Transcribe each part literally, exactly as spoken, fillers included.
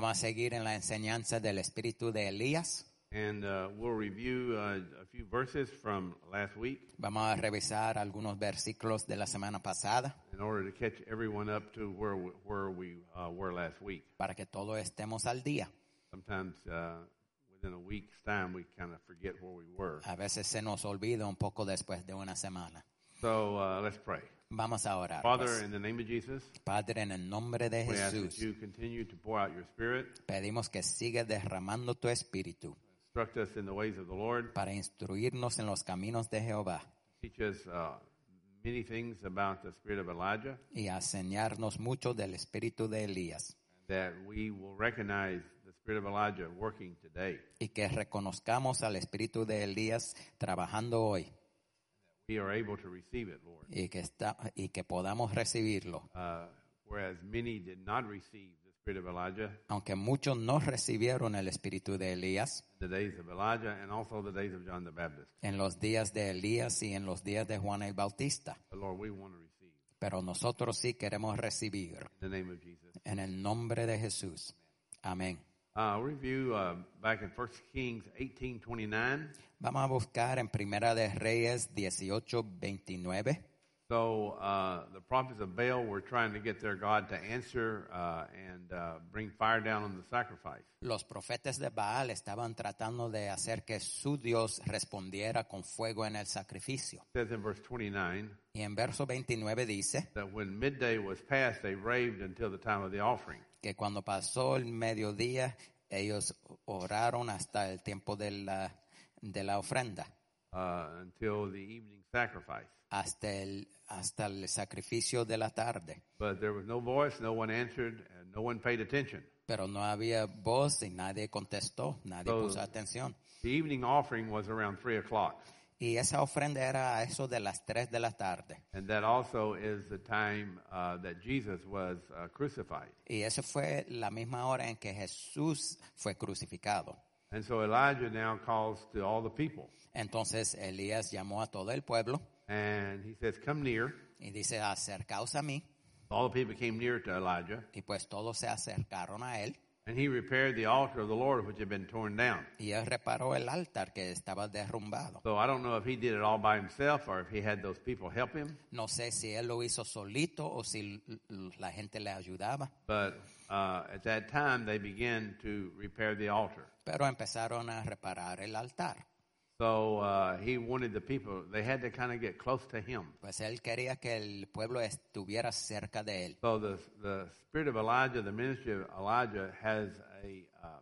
Vamos a seguir en la enseñanza del espíritu de Elías. And uh, we'll review uh, a few verses from last week Vamos a revisar algunos versículos de la semana pasada in order to catch everyone up to where we, where we uh, were last week. para que todos estemos al día. Sometimes uh, within a week's time we kind of forget where we were. A veces se nos olvida un poco después de una semana. So uh, let's pray. Vamos a orar. Father, Pues. in the name of Jesus, Padre, en el nombre de we ask that Jesús, you continue to pour out your Spirit, pedimos que sigas derramando tu espíritu instruct us in the ways of the Lord, para instruirnos en los caminos de Jehová teach us uh, many things about the spirit of Elijah, y a enseñarnos mucho del espíritu de Elías, that we will recognize the spirit of Elijah working today. y que reconozcamos al espíritu de Elías trabajando hoy We are able to receive it, Lord. y que está y que podamos recibirlo. Uh, whereas many did not receive the spirit of Elijah Aunque muchos no recibieron el espíritu de Elías in the days of Elijah and also the days of John the Baptist. en los días de Elías y en los días de Juan el Bautista, But Lord, we want to receive pero nosotros sí queremos recibir in the name of Jesus. en el nombre de Jesús. Amén. Uh, review uh, back in First Kings eighteen twenty-nine. Vamos a buscar en Primera de Reyes dieciocho veintinueve. So uh, the prophets of Baal were trying to get their God to answer uh, and uh, bring fire down on the sacrifice. Los profetas de Baal estaban tratando de hacer que su Dios respondiera con fuego en el sacrificio. It says in verse twenty-nine Y en verso veintinueve dice that when midday was past, they raved until the time of the offering. que cuando pasó el mediodía, ellos oraron hasta el tiempo de la, de la ofrenda, Uh, until the evening sacrifice. hasta el, hasta el sacrificio de la tarde. But there was no voice, no one answered, and no one paid attention. Pero no había voz y nadie contestó, nadie So- puso atención. The evening offering was around three o'clock, Y esa ofrenda era a eso de las tres de la tarde. and that also is the time uh, that Jesus was uh, crucified. Y esa fue la misma hora en que Jesús fue crucificado. And so Elijah now calls to all the people, Entonces Elías llamó a todo el pueblo and he says, "Come near." y dice, acercaos a mí. All the people came near to Elijah, Y pues todos se acercaron a él. and he repaired the altar of the Lord which had been torn down. Y él reparó el altar que estaba derrumbado. So I don't know if he did it all by himself or if he had those people help him, No sé si él lo hizo solito o si l- l- la gente le ayudaba. but uh, at that time they began to repair the altar. Pero empezaron a reparar el altar. So uh, he wanted the people, they had to kind of get close to him. Pues él quería que el pueblo estuviera cerca de él. So the, the spirit of Elijah, the ministry of Elijah has a, uh,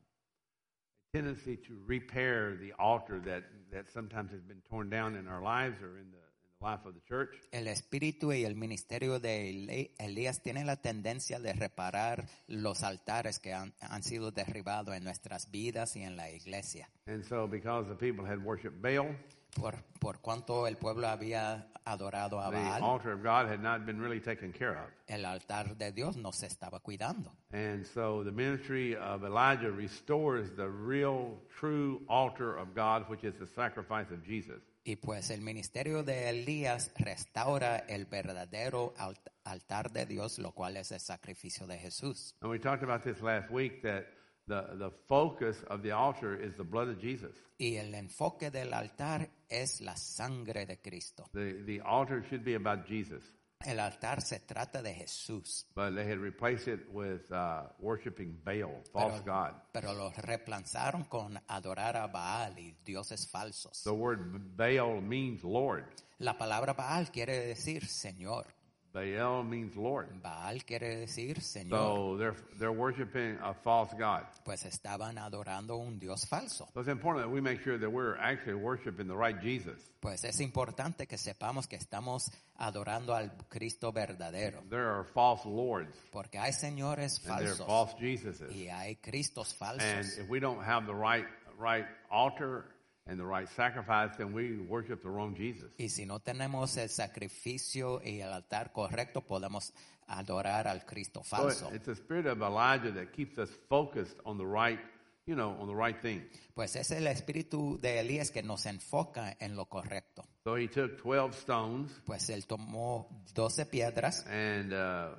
tendency to repair the altar that, that sometimes has been torn down in our lives or in the, in the life of the church. El espíritu y el ministerio de Eli- Elías tienen la tendencia de reparar los altares que han, han sido derribados en nuestras vidas y en la iglesia. And so because the people had worshiped Baal, Por, por cuanto el pueblo había adorado a the Baal, altar of God had not been really taken care of. el altar de Dios no se estaba cuidando. And so the ministry of Elijah restores the real, true altar of God, which is the sacrifice of Jesus. Y pues el ministerio de Elías restaura el verdadero alt- altar de Dios, lo cual es el sacrificio de Jesús. And we talked about this last week, that the, the focus of the altar is the blood of Jesus. Y el enfoque del altar es la sangre de Cristo. The, the altar should be about Jesus. El altar se trata de Jesús, But they had replaced it with uh, worshiping Baal, false God. pero lo reemplazaron con adorar a Baal y dioses falsos. The word Baal means Lord. La palabra Baal quiere decir Señor. Baal means Lord. Baal quiere decir Señor. So they're, they're worshiping a false God. Pues estaban adorando un Dios falso. So it's important that we make sure that we're actually worshiping the right Jesus. Pues es importante que sepamos que estamos adorando al Cristo verdadero. There are false lords Porque hay señores and there are falsos false Jesuses. y hay Cristos And falsos. if we don't have the right right altar and the right sacrifice, then we worship the wrong Jesus. Y si no tenemos el sacrificio y el altar correcto, podemos adorar al Cristo So falso. it- it's the spirit of Elijah that keeps us focused on the right, you know, on the right thing. Pues es el espíritu de Elías que nos enfoca en lo correcto. So he took twelve stones Pues él tomó doce piedras and uh,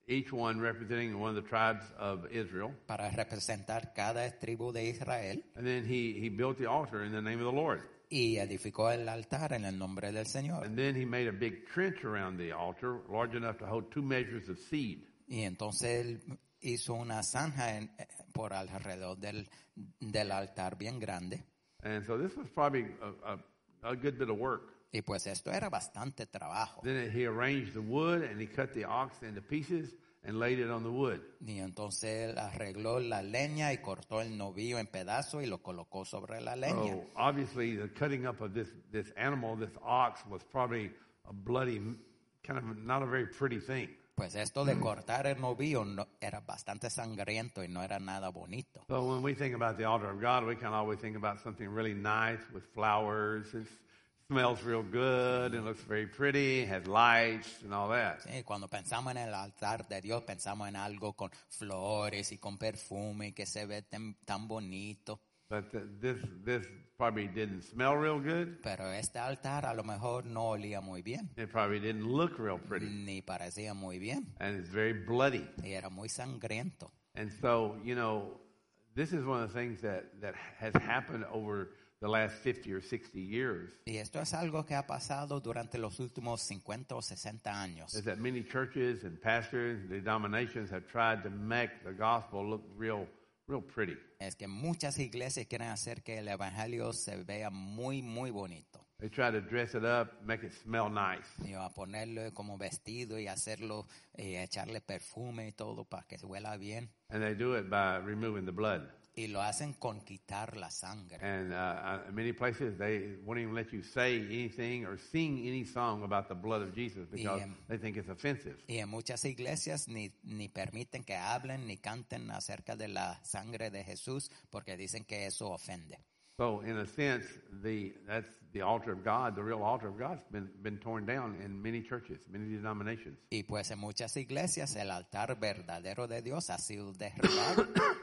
each one representing one of the tribes of Israel. para representar cada tribu de Israel. And then he, he built the altar in the name of the Lord. Y edificó el altar en el nombre del Señor. And then he made a big trench around the altar, large enough to hold two measures of seed. Y entonces él hizo una zanja en, por alrededor del, del altar bien grande. And so this was probably a, a, a good bit of work. Y pues esto era bastante trabajo. Then he arranged the wood and he cut the ox into pieces and laid it on the wood. Y entonces él arregló la leña y cortó el novillo en pedazos y lo colocó sobre la leña. So obviously the cutting up of this, this animal, this ox, was probably a bloody, kind of not a very pretty thing. Pues esto de cortar el novillo no, era bastante sangriento y no era nada bonito. So when we think about the altar of God, we can always think about something really nice with flowers. It smells real good and looks very pretty, has lights and all that. Sí, cuando pensamos en el altar de Dios, pensamos en algo con flores y con perfume que se ve tan, tan bonito. But the, this this probably didn't smell real good. Pero este altar a lo mejor no olía muy bien, It probably didn't look real pretty. ni parecía muy bien, And it's very bloody. y era muy sangriento. And so, you know, this is one of the things that, that has happened over the last fifty or sixty years. Y esto es algo que ha pasado durante los últimos cincuenta o sesenta años. Is that many churches and pastors and denominations have tried to make the gospel look real, real pretty. Es que muchas iglesias quieren hacer que el evangelio se vea muy, muy bonito. They try to dress it up, make it smell nice. Y a ponerlo como vestido y hacerlo, eh, echarle perfume y todo para que se huela bien. And they do it by removing the blood. Y lo hacen con quitar la sangre. And uh, in many places, they won't even let you say anything or sing any song about the blood of Jesus because Y en- they think it's offensive. Y en muchas iglesias ni, ni permiten que hablen ni canten acerca de la sangre de Jesús porque dicen que eso ofende. So, in a sense, the that's the altar of God, the real altar of God's been been torn down in many churches, many denominations. Y pues en muchas iglesias el altar verdadero de Dios ha sido derribado.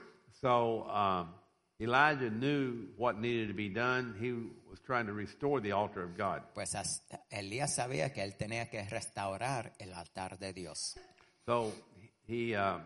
So um, Elijah knew what needed to be done. He was trying to restore the altar of God. Pues as- Elías sabía que él tenía que restaurar el altar de Dios. So he, uh,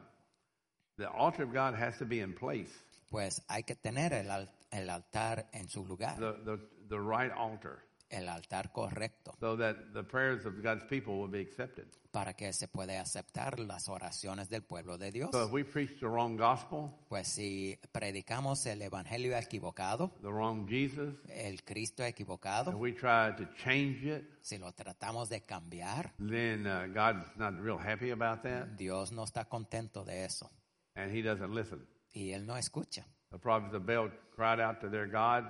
the altar of God has to be in place, Pues hay que tener el, al- el altar en su lugar, the, the, the right altar, el altar correcto, so that the prayers of God's people will be accepted. para que se pueda aceptar las oraciones del pueblo de Dios. So if we preach the wrong gospel, Pues si predicamos el evangelio equivocado, the wrong Jesus, el Cristo if equivocado, we try to change it, si lo tratamos de cambiar, then uh, God's not real happy about that, Dios no está contento de eso and he doesn't listen. y Él no escucha. The prophets of Baal cried out to their God,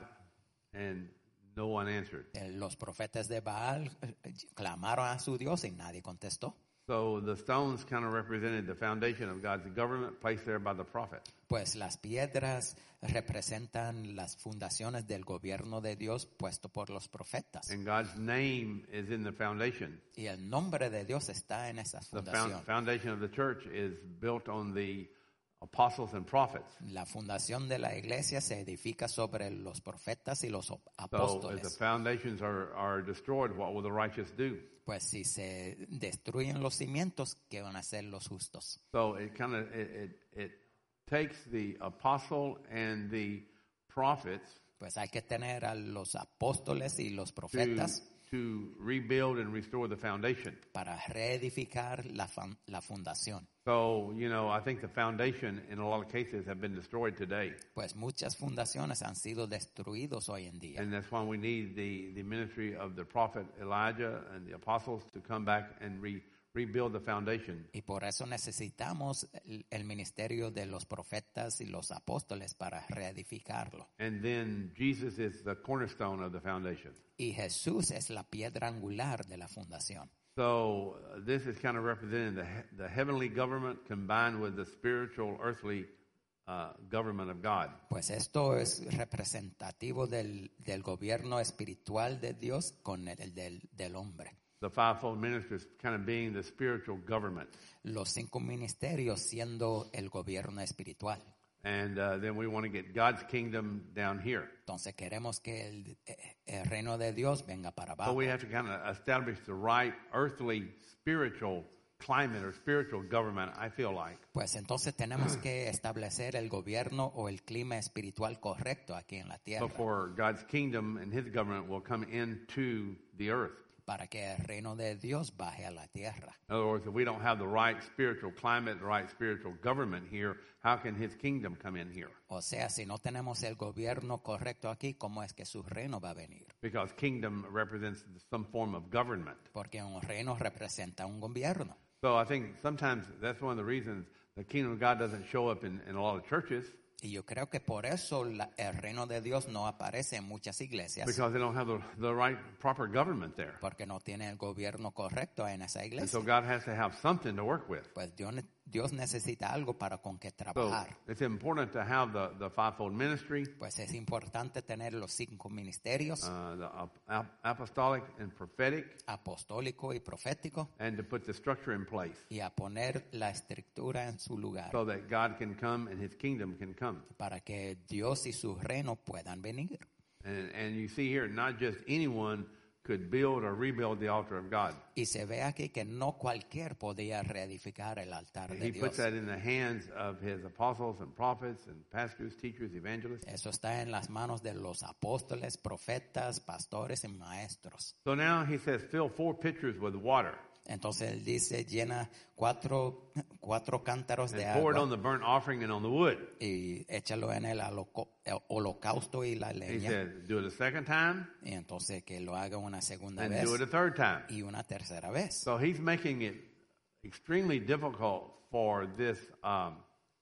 and no one answered. Eh, Los profetas de Baal eh, clamaron a su Dios y nadie contestó. So the stones kind of represented the foundation of God's government placed there by the prophet. Pues las piedras representan las fundaciones del gobierno de Dios puesto por los profetas. And God's name is in the foundation. Y el nombre de Dios está en esa The found, fundación. foundation of the church is built on the apostles and prophets. La fundación de la iglesia se edifica sobre los profetas y los So as the apóstoles. foundations are, are destroyed, what will the righteous do? Pues si se destruyen los cimientos, ¿qué van a hacer los justos? So it kind of it, it, it takes the apostle and the prophets Pues hay que tener a los apóstoles y los to, profetas to rebuild and restore the foundation. para reedificar la, fan- la fundación. So, you know, I think the foundation in a lot of cases have been destroyed today. Pues muchas fundaciones han sido destruidos hoy en día. And that's why we need the, the ministry of the prophet Elijah and the apostles to come back and re, rebuild the foundation. Y por eso necesitamos el, el ministerio de los profetas y los apóstoles para reedificarlo. And then Jesus is the cornerstone of the foundation. Y Jesús es la piedra angular de la fundación. So uh, this is kind of representing the, he- the heavenly government combined with the spiritual, earthly uh, government of God. Pues esto es representativo del, del gobierno espiritual de Dios con el, el del, del hombre. The fivefold ministries kind of being the spiritual government. Los cinco ministerios siendo el gobierno espiritual. And uh, then we want to get God's kingdom down here. Entonces queremos que el, el reino de Dios venga para So abajo. we have to kind of establish the right earthly, spiritual climate or spiritual government, I feel like. Pues entonces tenemos que establecer el gobierno o el clima espiritual correcto aquí en la tierra Before God's kingdom and his government will come into the earth. para que el reino de Dios baje a la tierra. In other words, if we don't have the right spiritual climate, the right spiritual government here, how can his kingdom come in here? O sea, si no tenemos el gobierno correcto aquí, ¿cómo es que su reino va a venir? Because kingdom represents some form of government. Porque un reino representa un gobierno. So I think sometimes that's one of the reasons the kingdom of God doesn't show up in, in a lot of churches. Y yo creo que por eso la, el reino de Dios no aparece en muchas iglesias. Because they don't have the, the right, proper government there. Porque no tiene el gobierno correcto en esa And iglesia. so God has to have something to work with. Pues Dios, Dios necesita algo para con que So trabajar. it's important to have the, the fivefold ministry, Pues es importante tener los cinco ministerios, uh, the ap- apostolic and prophetic, apostólico y profético, and to put the structure in place y a poner la estructura en su lugar so that God can come and his kingdom can come. para que Dios y su reino puedan venir. And, and you see here, not just anyone could build or rebuild the altar of God. Y se ve aquí que no cualquier podía reedificar el altar de He puts Dios. that in the hands of his apostles and prophets and pastors, teachers, evangelists. Eso está en las manos de los apóstoles, profetas, pastores y maestros. So now he says, fill four pitchers with water Entonces él dice, llena cuatro, cuatro cántaros de and pour it on agua the burnt offering and on the wood. y échalo en el aloco- el holocausto y la He leña. said, do it a second time Y entonces que lo haga una segunda and vez do it a third time. y una tercera vez. So he's making it extremely difficult for this, um,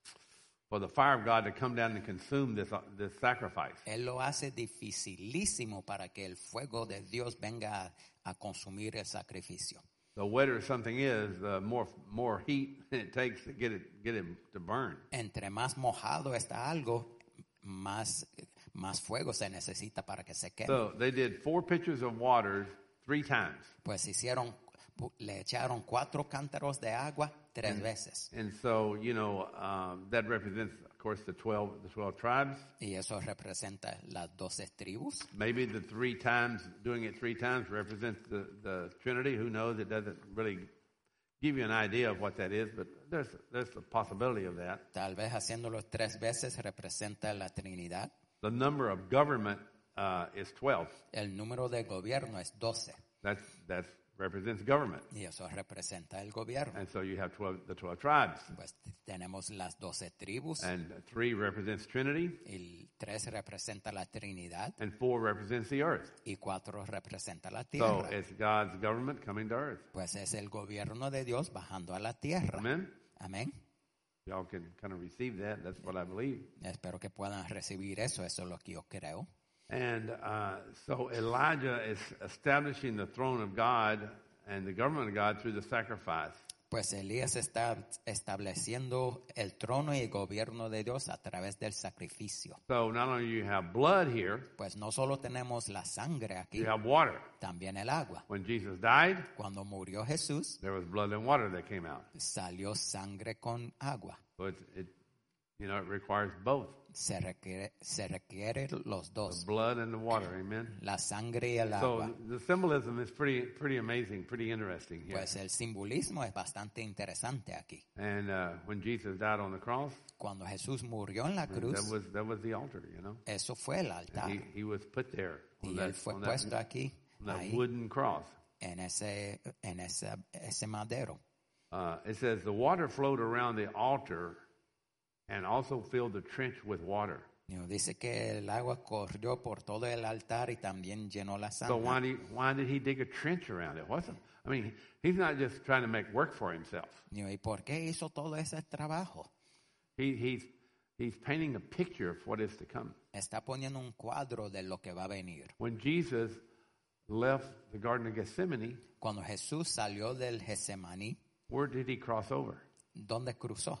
for the fire of God to come down and consume this, uh, this sacrifice. Él lo hace dificilísimo para que el fuego de Dios venga a, a consumir el sacrificio. The wetter something is, the more more heat it takes to get it get it to burn. Entre más mojado está algo, más, más fuego se necesita para que se queme. So they did four pitchers of water three times, Pues hicieron, le echaron cuatro cántaros de agua tres veces. and so you know um, that represents, of course, the twelve the twelve tribes. Y eso representa las doce tribus. Maybe the three times doing it three times represents the the Trinity. Who knows? It doesn't really give you an idea of what that is, but there's there's a possibility of that. Tal vez haciéndolo tres veces representa la Trinidad. The number of government uh, is twelve. El número de gobierno es doce. That's that's represents government, Y eso representa el gobierno. and so you have twelve the twelve tribes, Pues tenemos las doce tribus. and three represents Trinity, El tres representa la Trinidad. and four represents the earth. Y cuatro representa la So tierra. it's God's government coming to earth. Pues es el gobierno de Dios bajando a la tierra. Amen. Amén. Y'all can kind of receive that. That's what I believe. Espero que puedan recibir eso. Eso es lo que yo creo. And uh, so Elijah is establishing the throne of God and the government of God through the sacrifice. Pues Elías está estableciendo el trono y el gobierno de Dios a través del sacrificio. So not only you have blood here, Pues no solo tenemos la sangre aquí, you have water. también el agua. When Jesus died, Cuando murió Jesús, there was blood and water that came out. salió sangre con agua. So it's, it, you know, it requires both Se requiere, se requiere los the dos, blood and the water. Amen. la sangre y el So agua. the symbolism is pretty, pretty amazing, pretty interesting here. Pues el simbolismo es bastante interesante aquí. And uh, when Jesus died on the cross, Cuando Jesús murió en la that cruz, was that was the altar, you know. eso fue el And altar. he, he was put there on Y that, él fue on that, puesto aquí, on that ahí, wooden cross. en ese, en ese, ese madero. Uh, it says the water flowed around the altar and also filled the trench with water. You know, dice que el agua corrió por todo el altar y también llenó la So why zanja. did, he, why did he dig a trench around it? What's it? I mean, he's not just trying to make work for himself. You know, ¿y por qué hizo todo ese trabajo? He, he's, he's painting a picture of what is to come. Está poniendo un cuadro de lo que va a venir. When Jesus left the Garden of Gethsemane, Cuando Jesús salió del Getsemaní, where did he cross over? ¿dónde cruzó?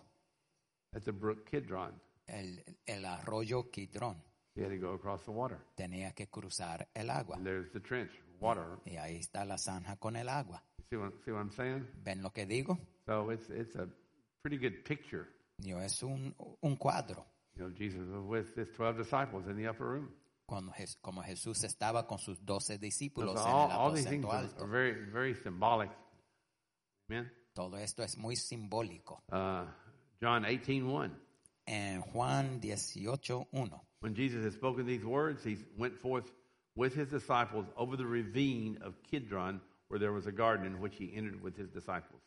At the brook Kidron. El, el arroyo Kidrón. He had to go across the water. Tenía que cruzar el agua. And there's the trench, water. Y ahí está la zanja con el agua. See what, see what I'm saying? ¿Ven lo que digo? So it's, it's a pretty good picture. Yo, es un, un cuadro. You know, Jesus was with his twelve disciples in the upper room. Cuando, Jes- como Jesús estaba con sus doce So discípulos all, en el all these things aposento are, alto. are very, very symbolic. Amen. Todo esto es muy simbólico. Uh, John eighteen one. En Juan dieciocho uno. When Jesus had spoken these words, he went forth with his disciples over the ravine of Kidron, where there was a garden in which he entered with his disciples.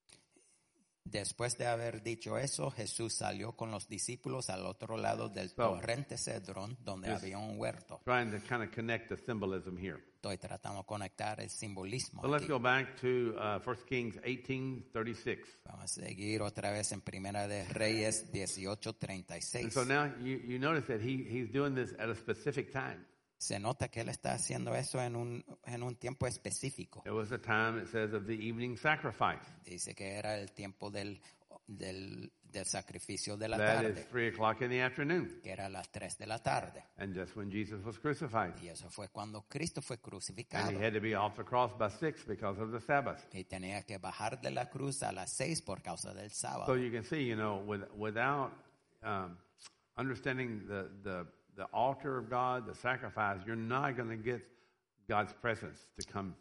Después de haber dicho eso, Jesús salió con los discípulos al otro lado del So, torrente Cedrón, donde just había un huerto. Trying to kind of connect the symbolism here. Estoy tratando de conectar el simbolismo So let's aquí. go back to uh, First Kings eighteen thirty-six. Vamos a seguir otra vez en Primera de Reyes dieciocho treinta y And seis. so now you, you notice that he, he's doing this at a specific time. Se nota que él está haciendo eso en un, en un tiempo específico. It was a time, it says, of the evening sacrifice. Dice que era el tiempo del, del, del sacrificio de la That is tarde, three o'clock in the afternoon. que era a las tres de la tarde. And just when Jesus was crucified. Y eso fue cuando Cristo fue And crucificado. he had to be off the cross by six because of the Sabbath. Y tenía que bajar de la cruz a las seis por causa del So sábado. you can see, you know, with, without um, understanding the, the, the altar of God, the sacrifice, you're not going to get God's presence to come.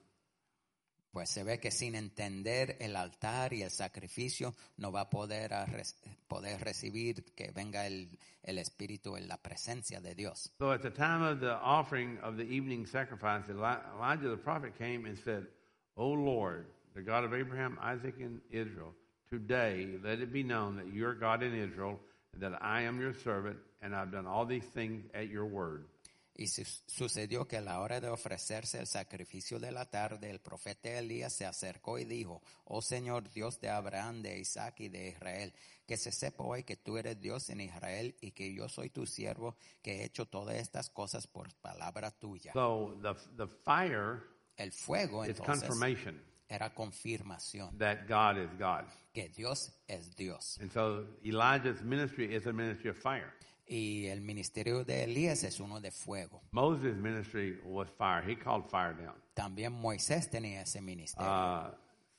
Pues se ve que sin entender el altar y el sacrificio no va a poder, a res- poder recibir que venga el, el Espíritu en la presencia de Dios. So at the time of the offering of the evening sacrifice, Eli- Elijah the prophet came and said, O Lord, the God of Abraham, Isaac, and Israel, today let it be known that you are God in Israel, and that I am your servant, and I've done all these things at your word. Y su- sucedió que a la hora de ofrecerse el sacrificio de la tarde, el profeta Elías se acercó y dijo, oh Señor Dios de Abraham, de Isaac y de Israel, que se sepa hoy que tú eres Dios en Israel y que yo soy tu siervo, que he hecho todas estas cosas por palabra tuya. So the, the fire El fuego is entonces confirmation era confirmación that God is God. que Dios es Dios. And so Elijah's ministry is a ministry of fire. Y el ministerio de Elías es uno de fuego. Moses' ministry was fire. He called fire down. También Moisés tenía ese ministerio. Uh,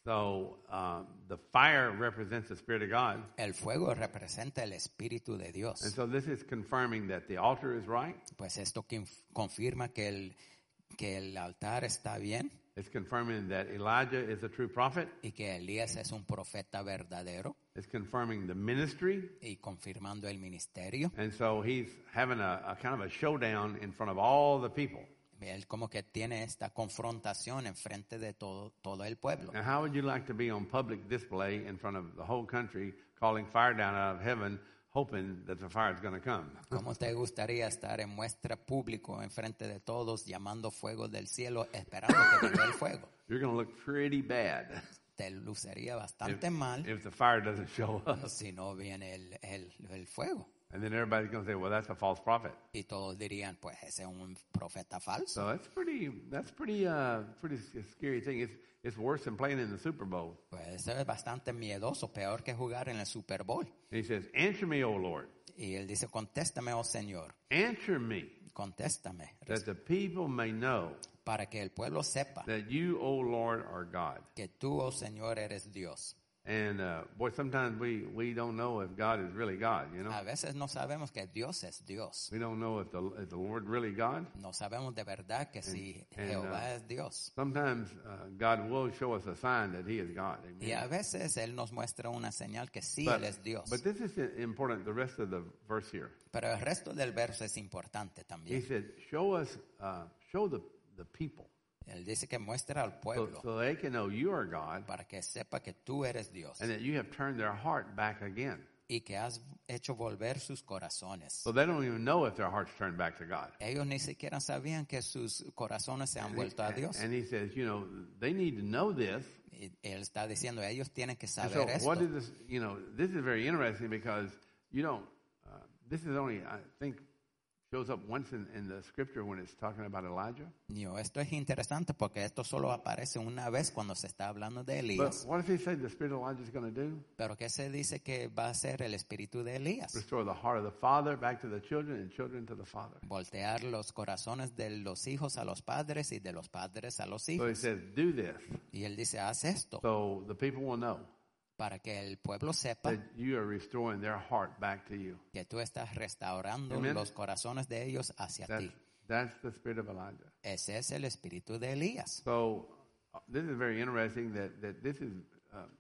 so um, the fire represents the Spirit of God. El fuego representa el Espíritu de Dios. And so this is confirming that the altar is right. Pues esto que inf- confirma que el, que el altar está bien It's confirming that Elijah is a true prophet. y que Elías es un profeta verdadero It's confirming the ministry. y confirmando el ministerio. And so he's having a, a kind of a showdown in front of all the people. Él como que tiene esta confrontación en frente de todo, todo el pueblo. Now, how would you like to be on public display in front of the whole country, calling fire down out of heaven, hoping that the fire is going to come? ¿Cómo te gustaría estar en muestra público en frente de todos llamando fuego del cielo esperando que venga el fuego? You're going to look pretty bad Te lucería if, bastante mal if the fire doesn't show up. si no viene el, el, el fuego. And then everybody's going to say, well, that's a false prophet. Y todos dirían, pues ese es un profeta falso. So that's pretty, that's pretty, uh, pretty scary thing. It's, it's worse than playing in the Super Bowl. Pues eso es bastante miedoso, peor que jugar en el Super Bowl. And he says, answer me, O Lord. Y él dice, contéstame, oh Señor, Answer me, contéstame, that the people may know para que el pueblo sepa that you, O Lord, are God. que tú, oh Señor, eres Dios. And uh, boy, sometimes we, we don't know if God is really God, you know. A veces no sabemos que Dios es Dios. We don't know if the, is the Lord really God. No sabemos de verdad que si and, Jehová uh, es Dios. Sometimes uh, God will show us a sign that He is God. Amen. Y a veces Él nos muestra una señal que sí, But, Él es Dios. but this is important, the rest of the verse here. Pero el resto del verso es importante He también. said, show us, uh, show the, the people Él dice que muestra al so, pueblo so they can know you are God para que sepa que tú eres Dios and that you have turned their heart back again. y que has hecho volver sus corazones. So they don't even know if their heart's turned back to God. Ellos ni siquiera sabían que sus corazones se han And vuelto a he, Dios. and he says, you know, they need to know this. Y él está diciendo, ellos tienen que And so saber what esto. is this, you know, this is very interesting because you don't, uh, this is only, I think, shows up once in, in the scripture when it's talking about Elijah. Yo, esto es interesante porque esto solo aparece una vez cuando se está hablando de But Elías. what if he said the spirit of Elijah is going to do? Pero ¿qué se dice que va a ser el espíritu de Elías? Restore the heart of the father back to the children and children to the father. Voltear los corazones de los hijos a los padres y de los padres a los So he hijos. says, do this Y él dice, haz esto so the people will know para que el pueblo sepa that you are restoring their heart back to you. que tú estás restaurando Amen. los corazones de ellos hacia That's, ti. that's the spirit of Elijah. Ese es el espíritu de Elías. So uh, this is very interesting that, that this is uh,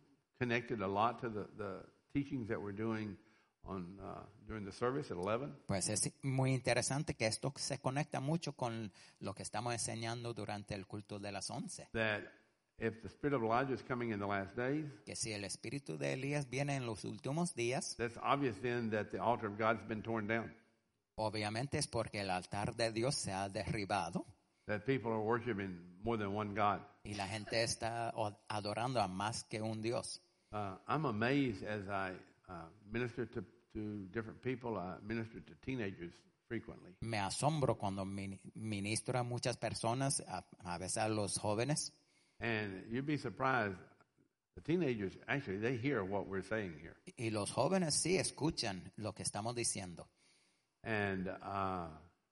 connected a lot to the, the teachings that we're doing on uh, during the service at eleven. Pues es muy interesante que esto se conecta mucho con lo que estamos enseñando durante el culto de las once. That if the spirit of Elijah is coming in the last days, Que si el espíritu de Elías viene en los últimos días, that's obvious then that the altar of God's been torn down. obviamente es porque el altar de Dios se ha derribado That people are worshiping more than one God. y la gente está adorando a más que un Dios. Uh, I'm amazed as I uh, minister to, to different people. I minister to teenagers frequently. Me asombro cuando min- ministro a muchas personas, a, a veces a los jóvenes, And you'd be surprised, the teenagers, actually, they hear what we're saying here. y los jóvenes sí escuchan lo que estamos diciendo. And uh,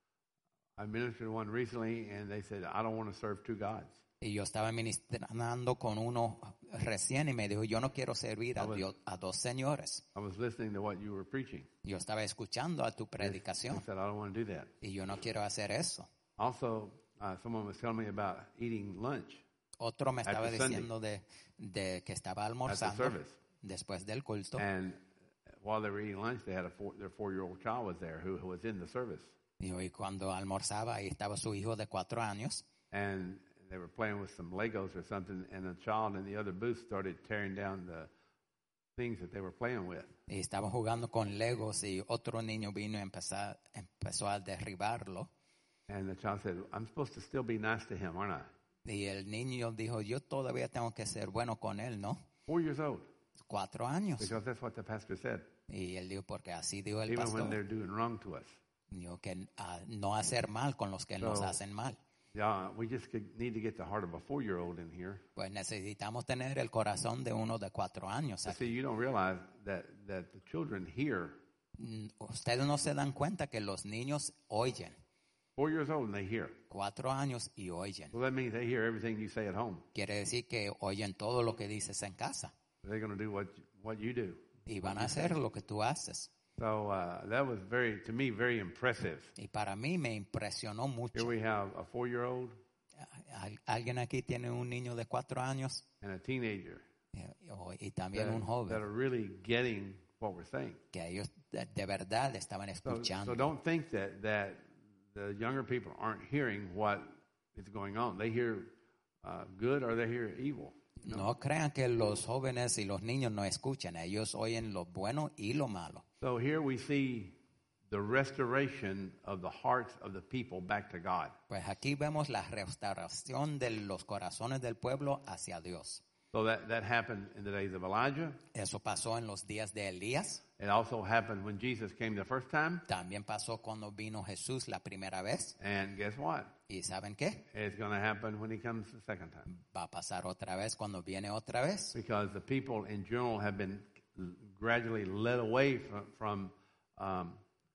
I ministered to one recently, and they said, I don't want to serve two gods. Y yo estaba ministrando con uno recién y me dijo, yo no quiero servir a, Ah, bueno. Dios, a dos señores. I was listening to what you were preaching. Yo estaba escuchando a tu I predicación said, I don't want to do that. y yo no quiero hacer eso. Also, uh, someone was telling me about eating lunch Otro me estaba After Sunday. diciendo de, de que estaba at the almorzando service. después del culto. And while they were eating lunch, they had a four, their four-year-old child was there who, who was in the service. Y hoy cuando almorzaba ahí estaba su hijo de cuatro años And they were playing with some Legos or something, and a child in the other booth started tearing down the things that they were playing with. y estaba jugando con Legos y otro niño vino y empezó, empezó a derribarlo. And the child said, I'm supposed to still be nice to him, aren't I? Y el niño dijo, yo todavía tengo que ser bueno con él, ¿no? Four years old, Cuatro años. because that's what the pastor said, Y él dijo, porque así dijo el even when pastor. they're doing wrong to us. Dijo que ah, no hacer mal con los que nos So- hacen mal. Yeah, we just could, need to get the heart of a four-year-old in here. Pues necesitamos tener el corazón de uno de cuatro años. But see, you don't realize that, that the children hear. Mm, Ustedes no se dan cuenta que los niños oyen. Four years old and they hear. Cuatro años y oyen. Well, that means they hear everything you say at home. Quiere decir que oyen todo lo que dices en casa. They're going to do what what you do. Y van a hacer lo que tú haces. So uh, that was very, to me, very impressive. Y para mí me impresionó Here mucho. we have a four-year-old Al- ¿Alguien aquí tiene un niño de cuatro años? and a teenager Eh, o- Y también that, un that joven. are really getting what we're saying. Que ellos de, de verdad estaban So, escuchando. so don't think that, that the younger people aren't hearing what is going on. They hear uh, good or they hear evil. you know? No crean que los jóvenes y los niños no escuchan. Ellos oyen lo bueno y lo malo. So here we see the restoration of the hearts of the people back to God. Pues aquí vemos la restauración de los corazones del pueblo hacia Dios. So that, that happened in the days of Elijah. Eso pasó en los días de Elías. It also happened when Jesus came the first time. También pasó cuando vino Jesús la primera vez. And guess what? ¿Y saben qué? It's going to happen when he comes the second time. Va a pasar otra vez cuando viene otra vez. Because the people in general have been gradually led away from, from um,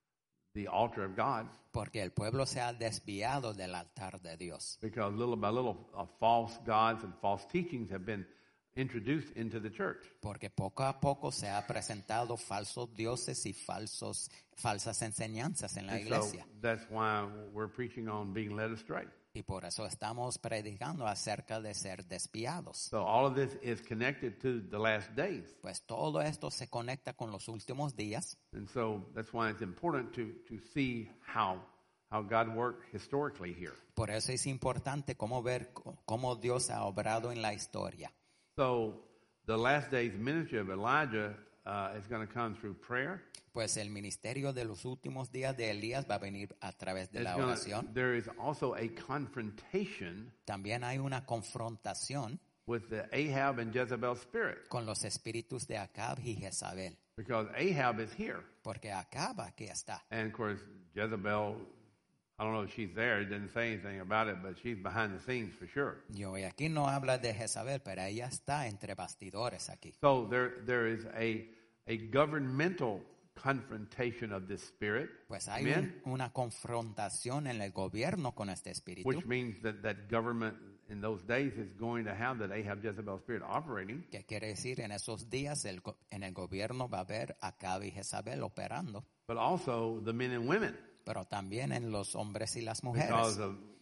the altar of God. Porque el pueblo se ha desviado del altar de Dios. Because little by little, uh, false gods and false teachings have been introduced into the church. Porque poco a poco se ha presentado falsos dioses y falsos, falsas enseñanzas en la And so iglesia. that's why we're preaching on being led astray. Y por eso estamos predicando acerca de ser desviados. So all of this is connected to the last days. Pues todo esto se conecta con los últimos días. And so that's why it's important to, to see how, how God worked historically here. Por eso es importante cómo ver c- cómo Dios ha obrado en la historia. So the last days ministry of Elijah uh, is going to come through prayer. Pues el ministerio de los últimos días de Elías va a venir a través de It's la gonna- oración. there is also a confrontation También hay una confrontación with the Ahab and Jezebel spirit. con los espíritus de Acab y Jezabel. Because Ahab is here. Porque Acab aquí está. And of course, Jezebel, I don't know if she's there. It didn't say anything about it, but she's behind the scenes for sure. Yo y aquí no habla de Jezabel, pero ella está entre bastidores aquí. So there, there is a, a governmental confrontation of this spirit. Pues hay Amen? un- una confrontación en el gobierno con este espíritu, Which means that that government in those days is going to have that Ahab Jezebel spirit operating. que quiere decir en esos días el go- en el gobierno va a haber Acab y Jezabel operando, But also the men and women. pero también en los hombres y las Because mujeres. of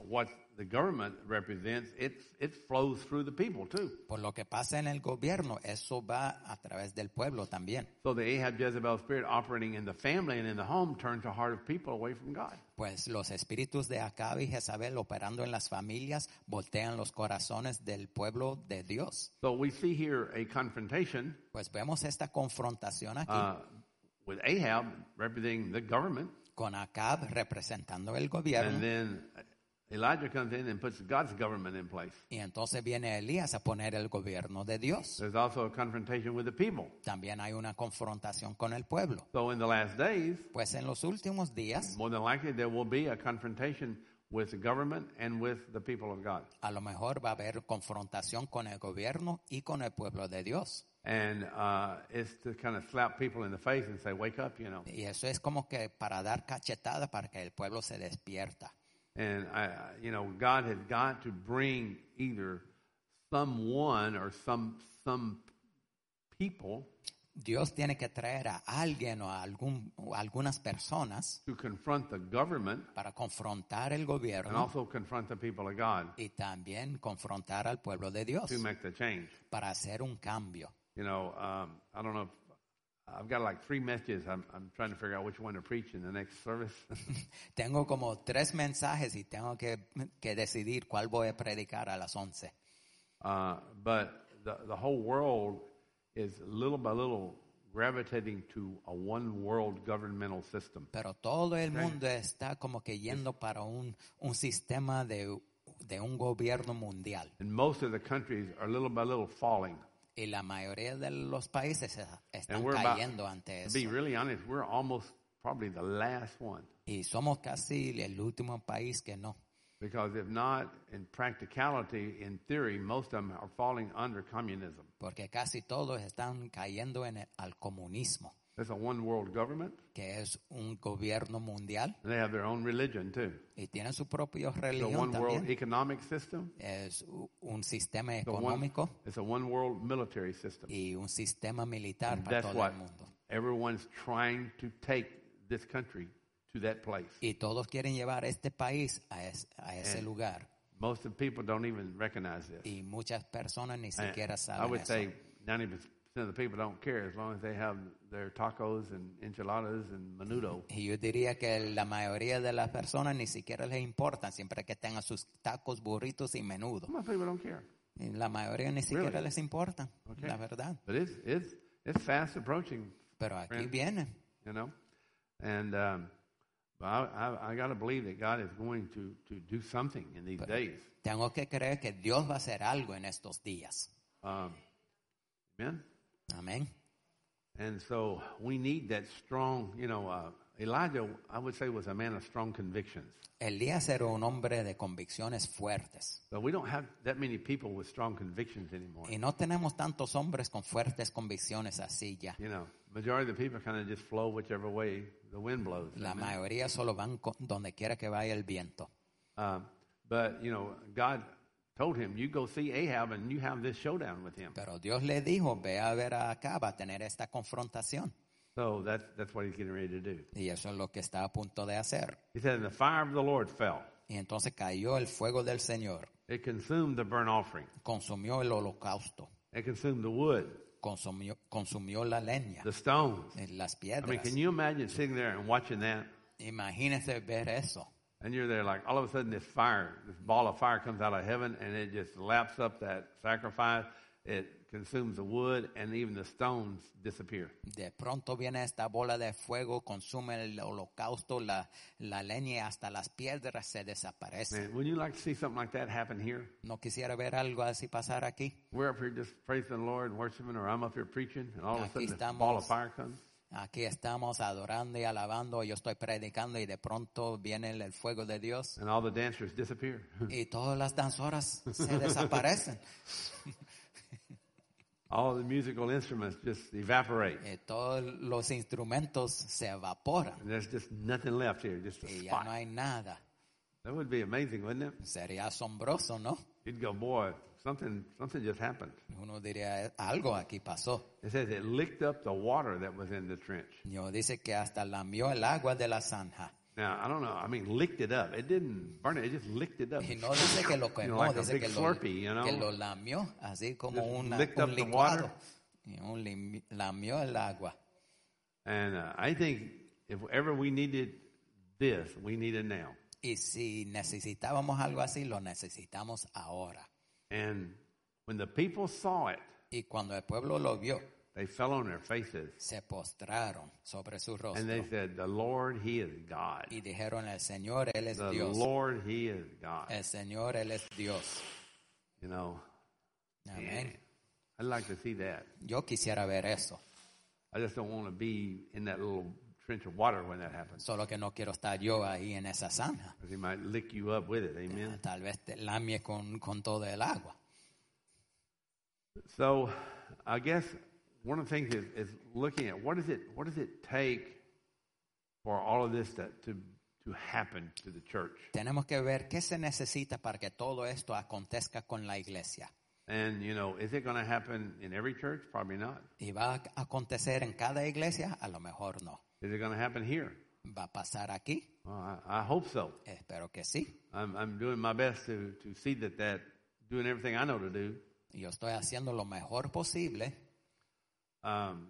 what the government represents, it, it flows through the people too. Por lo que pasa en el gobierno, eso va a través del pueblo también. So the Ahab Jezebel spirit operating in the family and in the home turns the heart of people away from God. Pues los espíritus de Acab y Jezabel operando en las familias voltean los corazones del pueblo de Dios. So we see here a confrontation Pues vemos esta confrontación aquí uh, with Ahab representing the government, con Acab representando el gobierno. and then Elijah comes in and puts God's government in place. Y entonces viene Elías a poner el gobierno de Dios. There's also a confrontation with the people. También hay una confrontación con el pueblo. So in the last days, Pues en los últimos días, more than likely there will be a confrontation with the government and with the people of God. a lo mejor va a haber confrontación con el gobierno y con el pueblo de Dios. And uh, it's to kind of slap people in the face and say, wake up, you know. Y eso es como que para dar cachetada para que el pueblo se despierta. And, I, you know, God has got to bring either someone or some some people Dios tiene que traer a alguien o a, algún, o a algunas personas to confront the government para confrontar el and gobierno also confront the people of God y también confrontar al pueblo de Dios to make the change. para hacer un cambio. You know, um, I don't know if I've got like three messages. I'm, I'm trying to figure out which one to preach in the next service. Tengo como tres mensajes y tengo que, que decidir cuál voy a predicar a las once. Uh, but the, the whole world is little by little gravitating to a one world governmental system. Pero todo el Okay. mundo está como que yendo para un, un sistema de, de un gobierno mundial. And most of the countries are little by little falling. Y la mayoría de los países están And we're about, cayendo ante to eso. be really honest, we're almost probably the last one. Y somos casi el último país que no. Because if not, in practicality, in theory, most of them are falling under communism. Porque casi todos están cayendo en el, al comunismo, It's a one world government, que es un gobierno mundial. and they have their own religion too. Y tienen su propia It's a religión one world también. economic system. Es u- un sistema It's a one, económico it's a one world military system. y un sistema militar And para that's todo what el mundo. everyone's trying to take this country to that place. Y todos quieren llevar este país a, es- a ese And lugar. Most of the people don't even recognize this. Y muchas personas ni And siquiera I saben would eso. say ninety percent of the people don't care as long as they have their tacos and enchiladas and menudo. Y yo diría que la mayoría de las personas ni siquiera les importa, siempre que tengan sus tacos, burritos y menudo. Most people don't care. Y la mayoría ni siquiera Really? les importa, Okay. la verdad. But it's it's it's fast approaching, Pero aquí Friend. viene. you know. And um, but I I, I got to believe that God is going to to do something in these days. Tengo que creer que Dios va a hacer algo en estos días. Um, amen. Amén. And so we need that strong, you know. Uh, Elijah, I would say, was a man of strong convictions. Elías era un hombre de convicciones fuertes. But we don't have that many people with strong convictions anymore. Y no tenemos tantos hombres con fuertes convicciones así ya. You know, majority of the people kind of just flow whichever way the wind blows. La Amen. mayoría solo van con- donde quiera que vaya el viento. Um, but you know, God told him, "You go see Ahab and you have this showdown with him." Pero Dios le dijo, ve a ver a Acab a tener esta confrontación. So that's that's what he's getting ready to do. Y eso es lo que está a punto de hacer. He said, "And the fire of the Lord fell; Y entonces cayó el fuego del Señor, it consumed the burnt offering, consumió el holocausto, it consumed the wood, consumió, consumió la leña, the stones." eh, las I mean, piedras. can you imagine sitting there and watching that? Imagínese ver eso. And you're there, like all of a sudden, this fire, this ball of fire comes out of heaven, and it just laps up that sacrifice. It consumes the wood, and even the stones disappear. De pronto viene esta bola de fuego, consume el holocausto, la, la leña y hasta las piedras se desaparecen. Man, wouldn't you like to see something like that happen here? ¿No quisiera ver algo así pasar aquí? We're up here just praising the Lord and worshiping, or I'm up here preaching, and all of a Aquí sudden, this ball of estamos. fire comes. Aquí estamos adorando y alabando, yo estoy predicando y de pronto viene el, el fuego de Dios And all the dancers disappear. y todas las danzoras se desaparecen. All the musical instruments just evaporate. Y todos los instrumentos se evaporan And there's just nothing left here, just a y ya spot. no hay nada. That would be amazing, wouldn't it? Sería asombroso, ¿no? You'd go, boy, something, something just happened. Uno diría, algo aquí pasó. It says it licked up the water that was in the trench. Yo dice que hasta lamió el agua de la zanja. Now, I don't know. I mean, licked it up. It didn't burn it. It just licked it up. Y no dice que lo You quemó, know, like a dice big que lo, Slurpee, you know? que lo lamió, así como Just una, licked un up the licuado. water. Y un lim- lamió el agua. And uh, I think if ever we needed this, we need it now. Y si necesitábamos algo así, lo necesitamos ahora. And when the people saw it, Y cuando el pueblo lo vio, they fell on their faces. se postraron sobre su And they rostro said, the Lord, He is God. y dijeron, el Señor, Él es The Dios. Lord, He is God. El Señor, Él es Dios. You know, Amén. man, I'd like to see that. Yo quisiera ver eso, I just don't want to be in that little trench of water when that happens. solo que no quiero estar yo ahí en esa zanja. Because He might lick you up with it. Amen. Tal vez te lamie con, con todo el agua. So I guess one of the things is, is looking at what does it what does it take for all of this to, to to happen to the church. Tenemos que ver qué se necesita para que todo esto acontezca con la iglesia. And you know, is it going to happen in every church? Probably not. ¿Y va a acontecer en cada iglesia? A lo mejor no. Is it going to happen here? ¿Va a pasar aquí? Well, I, I hope so. Espero que sí. I'm I'm doing my best to to see that that doing everything I know to do. Yo estoy haciendo lo mejor posible. Um,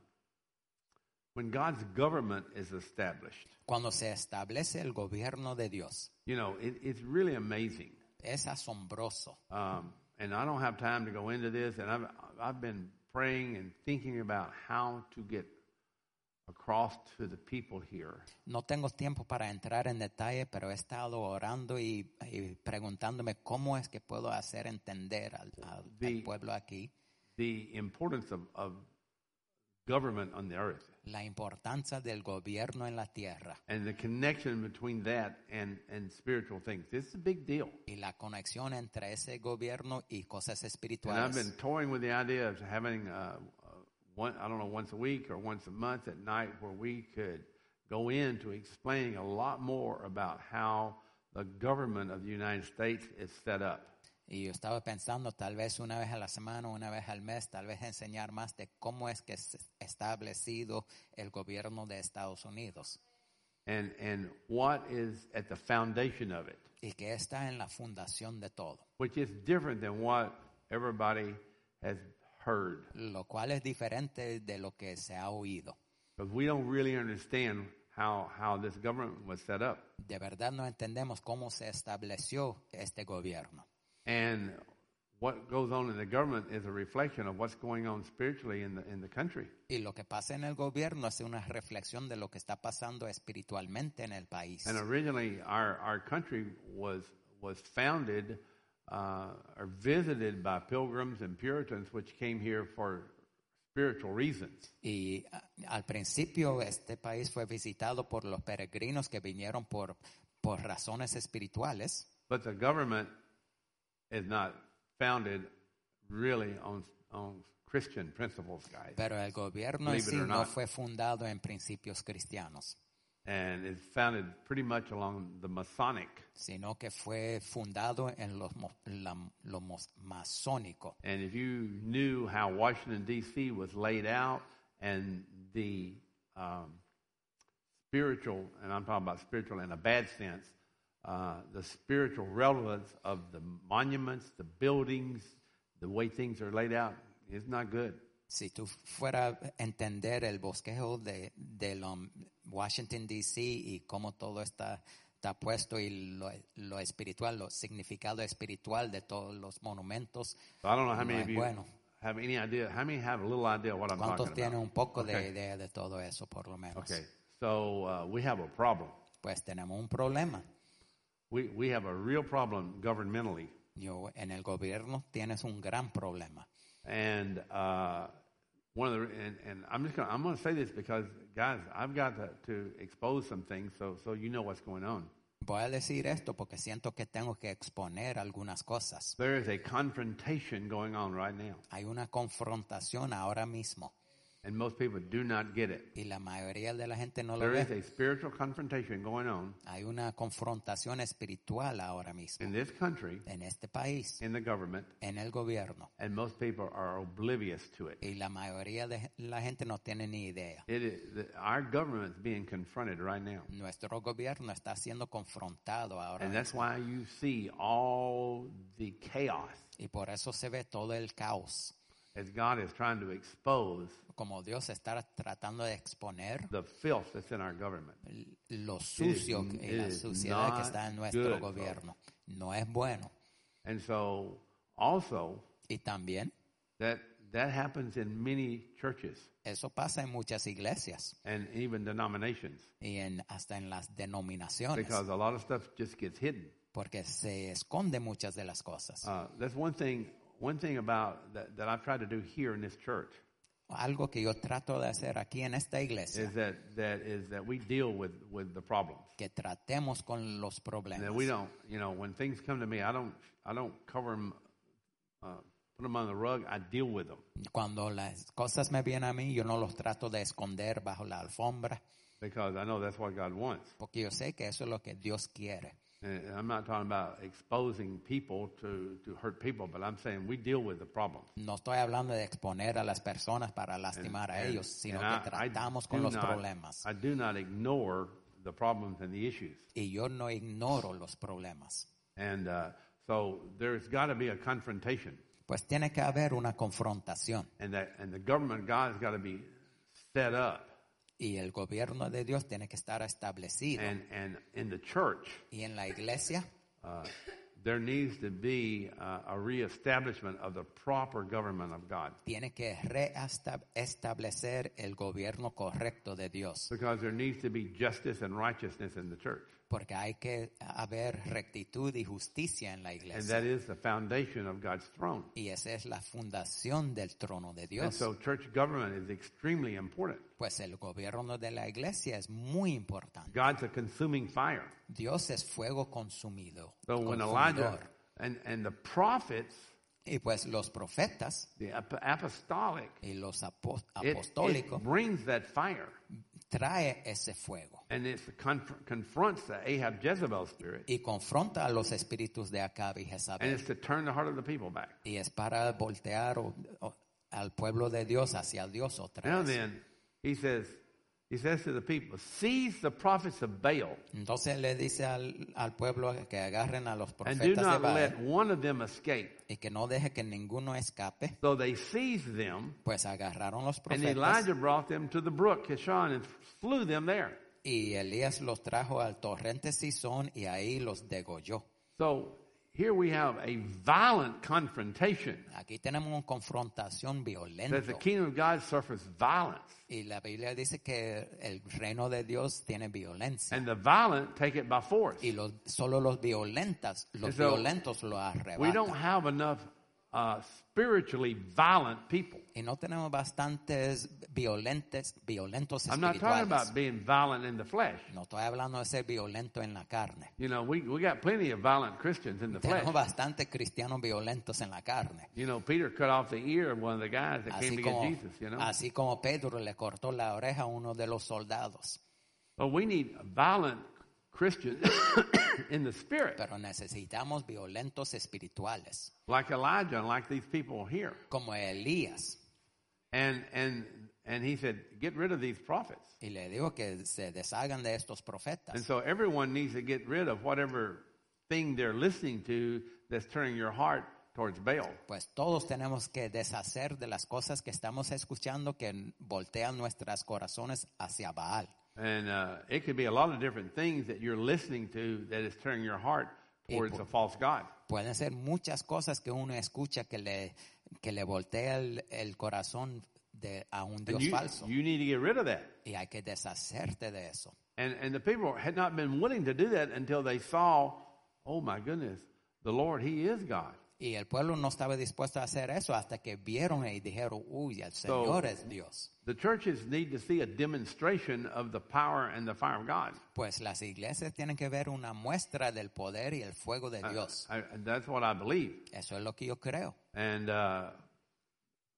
when God's government is established, Cuando se establece el gobierno de Dios, you know, it, it's really amazing. es asombroso. Um, and I don't have time to go into this, and I've I've been praying and thinking about how to get across to the people here. No tengo tiempo para entrar en detalle, pero he estado orando y, y preguntándome cómo es que puedo hacer entender al, al- al The- pueblo aquí The importance of, of government on the earth la importancia del gobierno en la tierra and the connection between that and, and spiritual things. This is a big deal. y la conexión entre ese gobierno y cosas And I've espirituales. been toying with the idea of having, uh, uh, one, I don't know, once a week or once a month at night where we could go into explaining a lot more about how the government of the United States is set up. Y yo estaba pensando tal vez una vez a la semana, una vez al mes, tal vez enseñar más de cómo es que es establecido el gobierno de Estados Unidos And, and what is at the foundation of it, y que está en la fundación de todo, which is different than what everybody has heard. lo cual es diferente de lo que se ha oído. Because we don't really understand how, how this government was set up. De verdad no entendemos cómo se estableció este gobierno. And what goes on in the government is a reflection of what's going on spiritually in the, in the country. Y lo que pasa en el gobierno es una reflexión de lo que está pasando espiritualmente en el país. And originally, our, our country was, was founded uh, or visited by pilgrims and Puritans, which came here for spiritual reasons. Y a- al principio este país fue visitado por los peregrinos que vinieron por, por razones espirituales, But the government is not founded really on, on Christian principles, guys. pero el gobierno en Believe it sí or no not. fue fundado en principios cristianos, And it's founded pretty much along the Masonic. sino que fue fundado en los mo- la- lo mos- masónico. And if you knew how Washington, D C was laid out and the um, spiritual, and I'm talking about spiritual in a bad sense, uh, the spiritual relevance of the monuments, the buildings, the way things are laid out is not good. Si tú fueras a entender el bosquejo de, de lo- Washington, D C y cómo todo está, está puesto y lo, lo espiritual, lo significado espiritual de todos los monumentos, So I don't know how no many es of you bueno. have any idea. How many have a little idea what I'm ¿Cuántos talking tienen about? un poco de Okay. idea de todo eso, por lo menos? Okay, so uh, we have a problem. Pues tenemos un problema. We we have a real problem governmentally, Yo, en el gobierno tienes un gran problema. and uh, one of the and, and I'm just gonna I'm gonna say this because guys, I've got to, to expose some things so so you know what's going on. Voy a decir esto porque siento que tengo que exponer algunas cosas. There is a confrontation going on right now, Hay una confrontación ahora mismo. And most people do not get it. Y la mayoría de la gente no lo There is ve. a spiritual confrontation going on Hay una confrontación espiritual ahora mismo in this country, en este país, in the government, en el gobierno. and most people are oblivious to it. Y la mayoría de la gente no tiene ni idea. It is, the, our government is being confronted right now. Nuestro gobierno está siendo confrontado ahora And that's mismo. why you see all the chaos Y por eso se ve todo el caos. as God is trying to expose Como Dios está tratando de exponer the filth that's in our government. lo sucio It is- y la it is suciedad que not está en nuestro good, gobierno. No es bueno. And so also Y también that that happens in many churches eso pasa en muchas iglesias and even denominations y en, hasta en las denominaciones. because a lot of stuff just gets hidden. Porque se esconde muchas de las cosas. Uh, that's one thing. One thing about that, that I've tried to do here in this church Algo que yo trato de hacer aquí en esta iglesia, is that that is that we deal with with the problems. que tratemos con los And problemas. that we don't, you know, when things come to me, I don't I don't cover them, uh, put them on the rug. I deal with them Cuando las cosas me vienen a mí, yo no los trato de esconder bajo la alfombra, because I know that's what God wants. porque yo sé que eso es lo que Dios quiere. And I'm not talking about exposing people to to hurt people, but I'm saying we deal with the problems. No estoy hablando de exponer a las personas para lastimar a And- ellos, sino and que I- I tratamos do con los not- problemas. I do not ignore the problems and the issues. Y yo no ignoro los problemas. And uh, so there's got to be a confrontation, Pues tiene que haber una confrontación. and that and the government of God has got to be set up, Y el gobierno de Dios tiene que estar establecido. and and in the church Y en la iglesia uh, there needs to be uh, a reestablishment of the proper government of God, tiene que reestablecer el gobierno correcto de Dios. because there needs to be justice and righteousness in the church, Porque hay que haber rectitud y justicia en la and iglesia. that is the foundation of God's throne. Y esa es la fundación del trono de And Dios. so church government is extremely important. Pues el gobierno de la iglesia es muy importante. God's a consuming fire. Dios es fuego consumido. So when consumidor. Elijah and, and the prophets, Y pues los profetas the ap- apostolic, y los apo- it, apostólicos it brings that fire, trae ese fuego and it conf- confronts the Ahab Jezebel spirit, y confronta a los espíritus de Acab y and Jezabel. it's to turn the heart of the people back. Y es para voltear o- o- al pueblo de Dios hacia Dios otra Now vez. then, he says, he says to the people, seize the prophets of Baal, Entonces le dice al, al pueblo que agarren a los and do profetas de not Baal let one of them escape. y que no deje que ninguno escape. So they seized them, Pues agarraron los and profetas Elijah brought them to the brook Kishon and slew them there. y Elías los trajo al torrente Sison y ahí los degolló. So here we have a violent confrontation. Aquí tenemos una confrontación That the violenta. kingdom of God suffers violence, Y la Biblia dice que el reino de Dios tiene violencia. and the violent take it by force. Y los, solo los violentas, los So, violentos lo We don't arrebatan. have enough uh, spiritually violent people. Y no tenemos bastantes violentes, violentos I'm not talking espirituales. about being violent in the flesh. No estoy hablando de ser violento en la carne. You know, we, we got plenty of violent Christians in the flesh. Tenemos bastantes cristianos violentos en la carne. You know, Peter cut off the ear of one of the guys that came Así to get como, Jesus, you know. así como Pedro le cortó la oreja a uno de los soldados. But we need violent Christians in the spirit, Pero necesitamos violentos espirituales, like Elijah and like these people here. como Elías. And and and he said, get rid of these prophets. Y le digo que se deshagan de estos profetas. And so everyone needs to get rid of whatever thing they're listening to that's turning your heart towards Baal. Pues todos tenemos que deshacer de las cosas que estamos escuchando que voltean nuestros corazones hacia Baal. And uh, it could be a lot of different things that you're listening to that is turning your heart towards po- a false god. Pueden ser muchas cosas que uno escucha que le, que le voltea el, el corazón de, a un And Dios you, falso. you need to get rid of that. Y hay que deshacerte de eso. And and the people had not been willing to do that until they saw, oh my goodness, the Lord, He is God. Y el pueblo no estaba dispuesto a hacer eso hasta que vieron y dijeron, uy, el Señor es Dios. The churches need to see a demonstration of the power and the fire of God. Pues las iglesias tienen que ver una muestra del poder y el fuego de Dios. I, I, that's what I believe. Eso es lo que yo creo. And uh,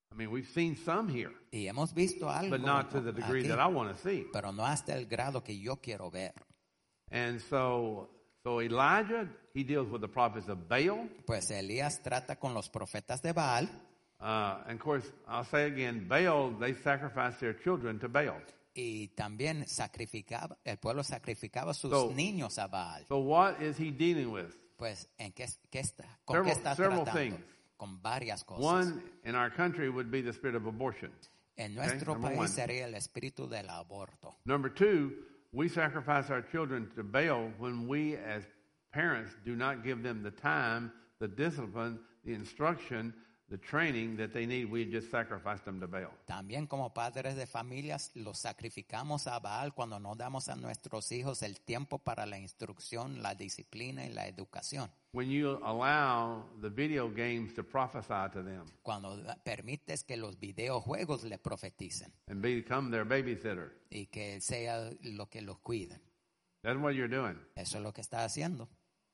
I mean, we've seen some here, Y hemos visto algo but not to the degree aquí, that I want to see. pero no hasta el grado que yo quiero ver. And so, so Elijah, he deals with the prophets of Baal. Pues Elías trata con los profetas de Baal. Uh, and of course, I'll say again, Baal, they sacrificed their children to Baal. Y también sacrificaba, el pueblo sacrificaba sus So- niños a Baal. So what is he dealing with? Pues, ¿en qué, qué está? ¿Con Several- qué está several tratando? things. Con varias cosas. One, in our country, would be the spirit of abortion. En nuestro number país one. sería el espíritu del aborto. Number two, we sacrifice our children to Baal when we, as parents, do not give them the time, the discipline, the instruction, the training that they need. We just sacrifice them to Baal. También como padres de familias los sacrificamos a Baal cuando no damos a nuestros hijos el tiempo para la instrucción, la disciplina y la educación. When you allow the video games to prophesy to them Cuando da- permites que los videojuegos le profeticen and become their babysitter, y que sea lo que los cuiden. that's what you're doing. Eso es lo que está haciendo.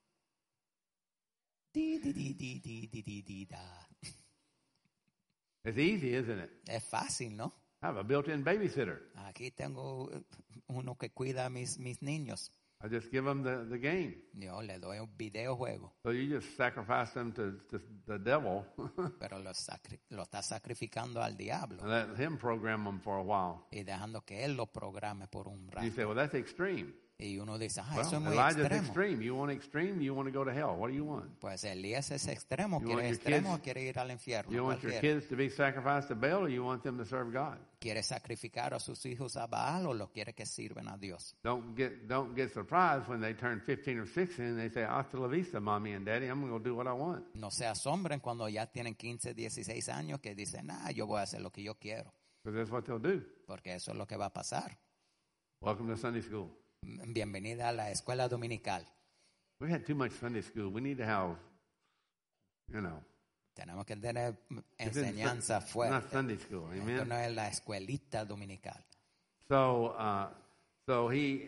Di, di, di, di, di, di, di, di, da. It's easy, isn't it? Es fácil, ¿no? I have a built-in babysitter. Aquí tengo eh, uno que cuida a mis, mis niños. I just give them the, the game. Yo le doy un videojuego, So you just sacrifice them to, to the devil pero lo, sacri- lo está sacrificando al diablo and let him program them for a while. y dejando que él lo programe por un You say, rato. well, that's extreme. Y uno dice, ah, Well, eso es muy Elijah's extremo. extreme. You want extreme? You want to go to hell? What do you want? Pues Elías es extremo, You quiere want your extremo kids- o quiere ir al infierno. You want your cualquiera. kids to be sacrificed to Baal, or you want them to serve God? ¿Quiere sacrificar a sus hijos a Baal o lo quiere que sirven a Dios? Don't get don't get surprised when they turn fifteen or sixteen and they say, "Hasta la vista, mommy and daddy. I'm going to go do what I want." No se asombren cuando ya tienen quince, dieciséis años que dicen, ah, yo voy a hacer lo que yo quiero, Because that's what they'll do. porque eso es lo que va a pasar. Welcome to Sunday school. Bienvenida a la escuela dominical. We had too much Sunday school. We need to have, you know, Tenemos que tener this isn't enseñanza Sun- fuerte. not Sunday school. Esto Amen. no es la escuelita dominical. So, uh, so he,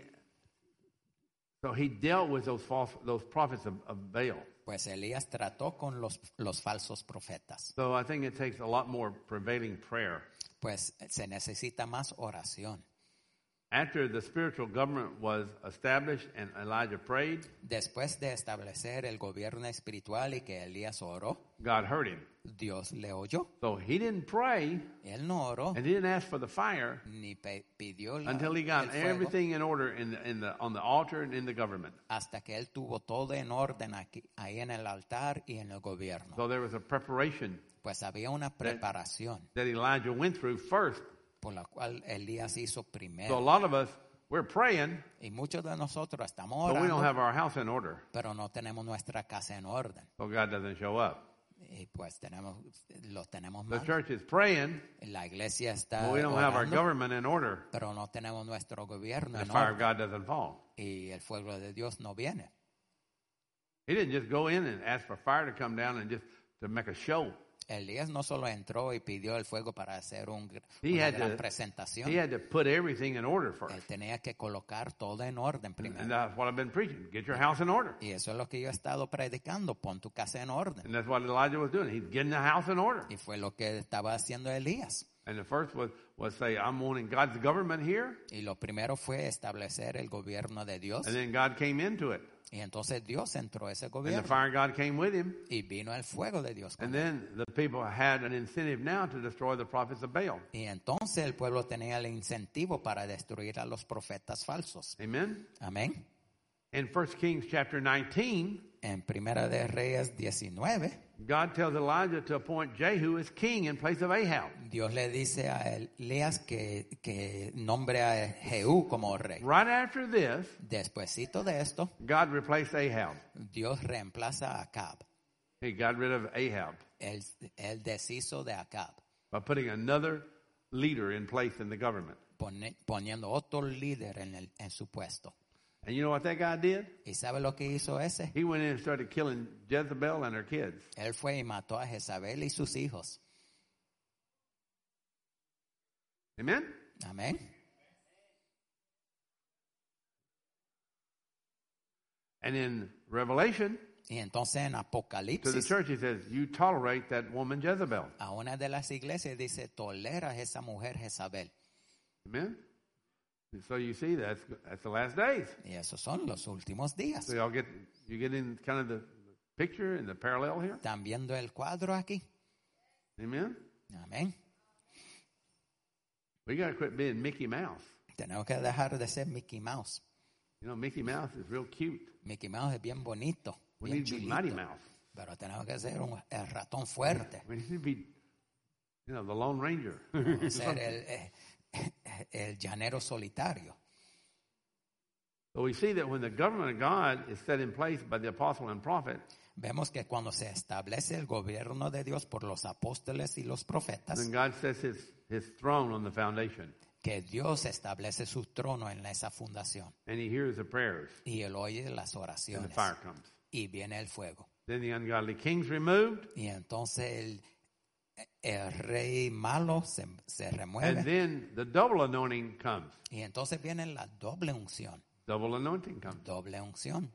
so he dealt with those false, those prophets of, of Baal. Pues Elías trató con los, los falsos profetas. So I think it takes a lot more prevailing prayer. Pues se necesita más oración. After the spiritual government was established and Elijah prayed, Después de establecer el gobierno espiritual y que Elías oró, God heard him. Dios le oyó. So he didn't pray Él no oró and he didn't ask for the fire ni pe- pidió la- until he el got fuego everything in order in the, in the, on the altar and in the government. hasta que él tuvo todo en orden aquí, ahí en el altar y en el gobierno. So there was a preparation Pues había una preparación that Elijah went through first. por la cual Elías hizo So a primero. lot of us, we're praying, Y muchos de nosotros estamos but we don't orando, have our house in order. pero no tenemos nuestra casa en orden. So God doesn't show up. Y pues tenemos, los tenemos The mal. church is praying, La iglesia está but we don't have our orando, government in order. pero no tenemos nuestro gobierno The en fire of orden. God doesn't fall. Y el fuego de Dios no viene. He didn't just go in and ask for fire to come down and just to make a show. Elías no solo entró y pidió el fuego para hacer un, gr- He una had gran to- presentación. He had to put everything in order first. Él tenía que colocar todo en orden And primero. that's what I've been preaching. Get your house in order. Y eso es lo que yo he estado predicando. Pon tu casa en orden. And that's what Elijah was doing. He's getting the house in order. Y fue lo que estaba haciendo Elías. And the first was, was say, I'm wanting God's government here. Y lo primero fue establecer el gobierno de Dios. And then God came into it. Y entonces Dios entró a ese And the gobierno. fire of God came with him. Y vino el fuego de Dios. con And él. then the people had an incentive now to destroy the prophets of Baal. Y entonces el pueblo tenía el incentivo para destruir a los profetas falsos. Amen. Amén. In First Kings chapter nineteen, En Primera de Reyes diecinueve, God tells Elijah to appoint Jehu as king in place of Ahab. Dios le dice a Elías que, que nombre a Jehú como rey. Right after this, Despuésito de esto, God replaced Ahab. Dios reemplaza a Acab. He got rid of Ahab Él, él deshizo de Acab, by putting another leader in place in the government. pone- poniendo otro líder en, el, en su puesto. And you know what that guy did? ¿Y sabe lo que hizo ese? He went in and started killing Jezebel and her kids. Él fue y mató a Jezabel y sus hijos. Amen? Amén. And in Revelation, Y entonces en to the Apocalipsis, church, he says, you tolerate that woman Jezebel. a una de las iglesias dice, tolera a esa mujer Jezabel. Amen? And so you see, that's, that's the last days. Y esos son los últimos días. So y'all get, you get in kind of the picture and the parallel here? ¿Están viendo el cuadro aquí? Amen? Amén. We got to quit being Mickey Mouse. Tenemos que dejar de ser Mickey Mouse. You know, Mickey Mouse is real cute. Mickey Mouse es bien bonito, We bien need to be chulito. Mighty Mouse. Pero tenemos que ser un el ratón fuerte. We need to be, you know, the Lone Ranger. Ser el, el, el llanero solitario. So we see that when the government of God is set in place by the apostle and prophet, Vemos que cuando se establece el gobierno de Dios por los apóstoles y los profetas, then God sets his, his throne on the foundation. que Dios establece su trono en esa fundación. And he hears the prayers. Y él oye las And the oraciones. fire comes. Y viene el fuego. Then the ungodly king's removed. Y entonces el, el rey malo se, se And remueve. then the double anointing comes. Y entonces viene la doble unción. Double anointing comes. Doble unción.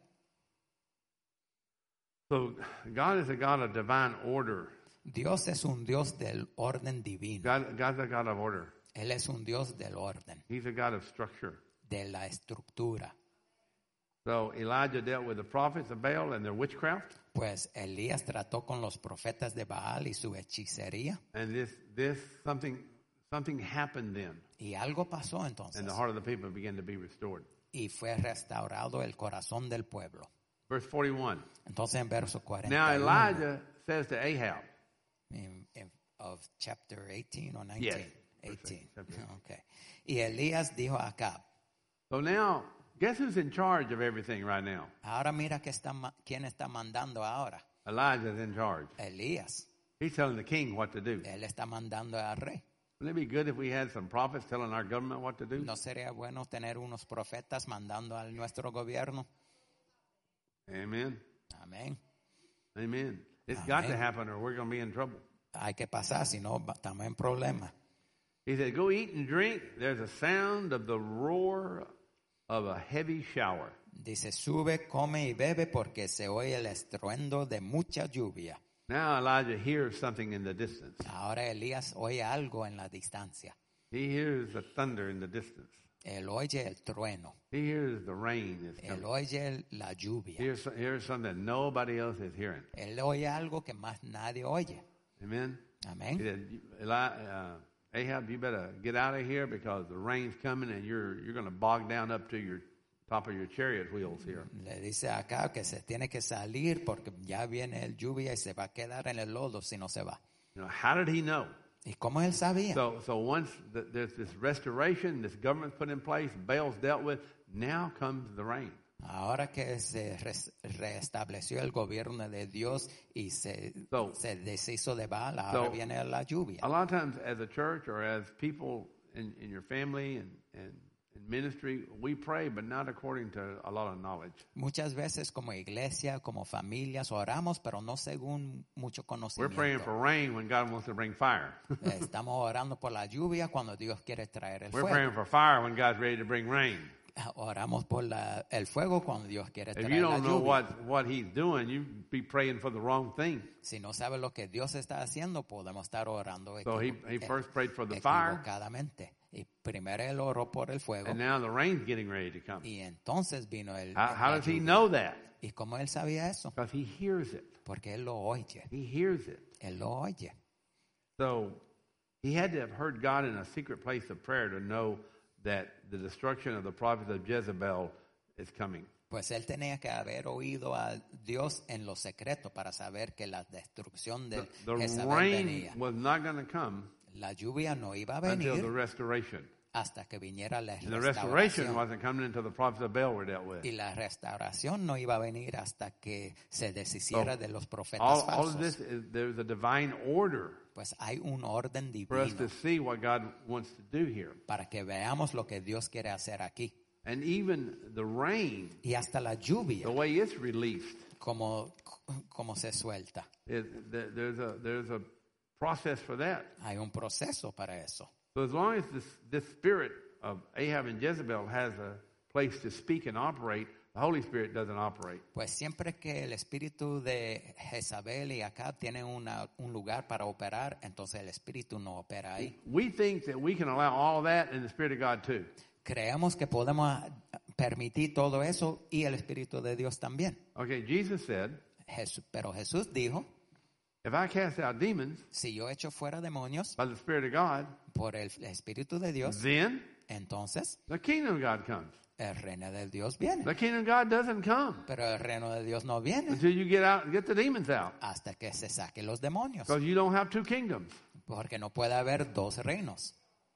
So God is a God of divine order. Dios es un Dios del orden divino. God, God's a God of order. Él es un Dios del orden, He's a God of structure. de la estructura. So Elijah dealt with the prophets of Baal and their witchcraft. Pues Elías trató con los profetas de Baal y su hechicería. And this, this something, something happened then. Y algo pasó entonces. And the heart of the people began to be restored. Y fue restaurado el corazón del pueblo. Verse forty-one. Entonces en verso Now cuarenta y uno, Elijah says to Ahab, in- in- of chapter eighteen or nineteen? Yes. eighteen. Chapter eighteen. Okay. Y Elías dijo a Acab, so now, guess who's in charge of everything right now? ahora mira que está, ma- quién está mandando ahora. Elijah's in charge. Elías. He's telling the king what to do. Él está mandando al rey. Wouldn't it be good if we had some prophets telling our government what to do? ¿No sería bueno tener unos profetas mandando a nuestro gobierno? Amen. Amén. Amen. It's got to Amen. happen or we're going to be in trouble. Hay que pasar, si no va- estamos en problemas. He said, go eat and drink. There's a sound of the roar of a heavy shower. Dice, sube, come y bebe porque se oye el estruendo de mucha lluvia. Now Elijah hears something in the distance. Ahora Elías oye algo en la distancia. He hears the thunder in the distance. Él oye el trueno. He hears the rain is Él coming. oye el- la He lluvia. hears, hears something that nobody else is hearing. Él oye algo que más nadie oye. Amen. He Amén. said, Eli, uh, Ahab, you better get out of here because the rain's coming and you're you're going to bog down up to your top of your chariot wheels here. Le dice acá que se tiene que salir porque ya viene el lluvia y se va a quedar en el lodo si no se va. You know, how did he know? ¿Y cómo él sabía? So, so once the, there's this restoration, this government's put in place, Baal's dealt with, now comes the rain. Ahora que se res- restableció el gobierno de Dios y se, So- se deshizo de Baal, ahora So- viene la lluvia. A lot of times as a church or as people in, in your family and, and in ministry, we pray, but not according to a lot of knowledge. Muchas veces como iglesia, como familias, oramos, pero no según mucho We're praying conocimiento. for rain when God wants to bring fire. Estamos orando por la lluvia cuando Dios quiere traer el We're fuego. praying for fire when God's ready to bring rain. Oramos por la- el fuego cuando Dios quiere If traer you la don't know lluvia. what, what he's doing, you be praying for the wrong thing. Si no sabes lo que Dios está haciendo, podemos estar orando So he, equivo- he eh, first prayed for the fire, equivocadamente. Y primero él oró por el fuego and now the rain's getting ready to come. y entonces vino el How, how la does he lluvia. know that? ¿Y cómo él sabía eso? Because he hears it. Porque él lo oye. He hears it. Él lo oye. So he had to have heard God in a secret place of prayer to know that the destruction of the prophets of Jezebel is coming. Pues él tenía que haber oído a Dios en lo secreto para saber que la destrucción The, de the Jezabel rain venía. was not going to come La lluvia no iba a until the venir restoration. hasta que viniera la And the restoration restauración. wasn't coming until the prophets of Baal were dealt with. Y la restauración no iba a venir hasta que se deshiciera So, de los profetas All, all falsos. of this is there's a divine order Pues hay un orden for us divino to see what God wants to do here. para que veamos lo que Dios quiere hacer aquí. And even the rain, Y hasta la lluvia, the way it's released, como, como se suelta. is, there- there's a there's a process for that. Hay un proceso para eso. So as long as this, this spirit of Ahab and Jezebel has a place to speak and operate, the Holy Spirit doesn't operate. Pues siempre que el espíritu de Jezabel y Acab tienen una, un lugar para operar, entonces el espíritu no opera ahí. We think that we can allow all that in the Spirit of God too. Creemos que podemos permitir todo eso y el espíritu de Dios también. Okay, Jesus said, Jesús, pero Jesús dijo, if I cast out demons si yo echo fuera demonios by the Spirit of God, por el espíritu de Dios, then entonces the kingdom of God comes. el reino de Dios viene. The kingdom of God doesn't come Pero el reino de Dios no viene until you get out, get the demons out. hasta que se saquen los demonios. Because you don't have two kingdoms. Porque no puede haber dos reinos.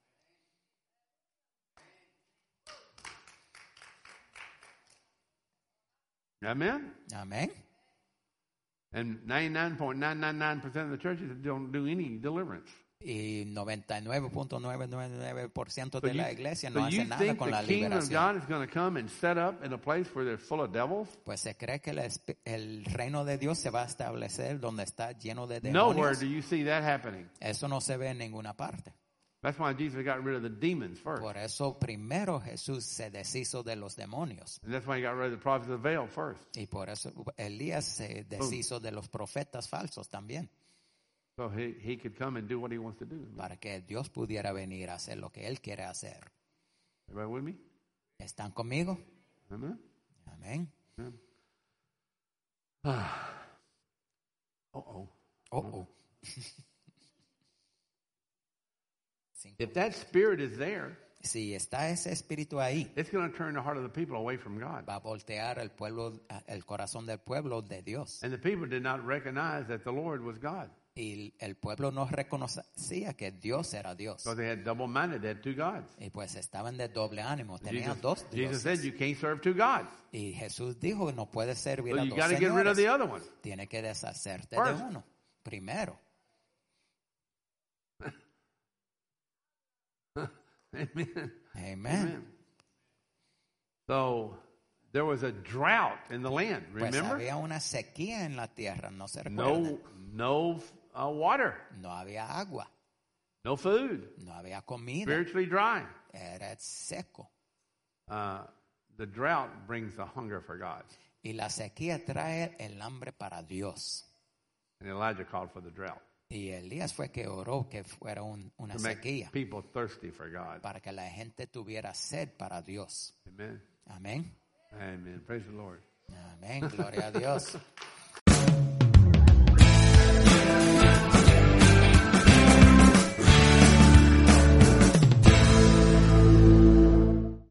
Amen? Amén. And ninety-nine point nine nine nine percent of the churches don't do any deliverance. Y noventa y nueve punto novecientos noventa y nueve por ciento So de you, la iglesia so no you hace nada think con the la kingdom of liberación. God is going to come and set up in a place where they're full of devils? Pues se cree que el, esp- el reino de Dios se va a establecer donde está lleno de Nowhere demonios. do you see that happening. Eso no se ve en ninguna parte. That's why Jesus got rid of the demons first. Por eso primero Jesús se deshizo de los demonios. And that's why he got rid of the prophets of Baal first. Y por eso Elías se deshizo de los profetas falsos también. So he, he could come and do what he wants to do. Para que Dios pudiera venir a hacer lo que Él quiere hacer. Everybody with me? ¿Están conmigo? Amen? Amén. Amen. Ah. Uh-oh. Oh, oh. If that spirit is there, Si está ese espíritu ahí, it's going to turn the heart of the people away from God. va a voltear el pueblo, el corazón del pueblo de Dios. And the people did not recognize that the Lord was God. Y el pueblo no reconocía que Dios era Dios. Because they had double-minded, they had two gods. Y pues estaban de doble ánimo, tenían Jesus, dos Jesus said dioses. you can't serve two gods. Y Jesús dijo, no puedes servir So a you dos got to get rid of señores. the other one. Tiene que deshacerte First. de uno. Primero. Amen. Amen. Amen. So there was a drought in the land, Pues remember? había una sequía en la tierra, no se recuerdan. No, no uh, water, No había agua, no food, no había comida, spiritually dry. era seco. Uh, the drought brings the hunger for God. Y la sequía trae el hambre para Dios. And Elijah called for the drought Y Elías fue que oró que fuera un- una to make sequía people thirsty for God. para que la gente tuviera sed para Dios. Amen. Amén. Amen. Praise the Lord. Amén. Gloria a Dios.